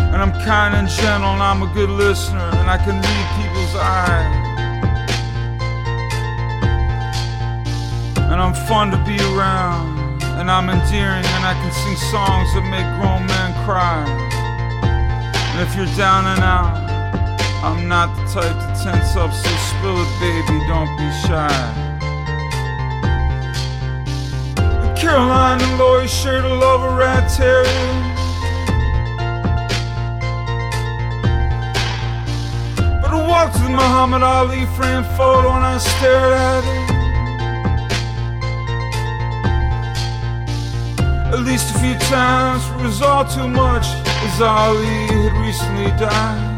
And I'm kind and gentle, and I'm a good listener, and I can read people's eyes. And I'm fun to be around, and I'm endearing, and I can sing songs that make grown men cry. And if you're down and out, I'm not the type to tense up, so spill it, baby, don't be shy. And Caroline and Lori sure to love a rat terrier. But I walked to the Muhammad Ali framed photo and I stared at it. At least a few times, for it was all too much, as Ali had recently died.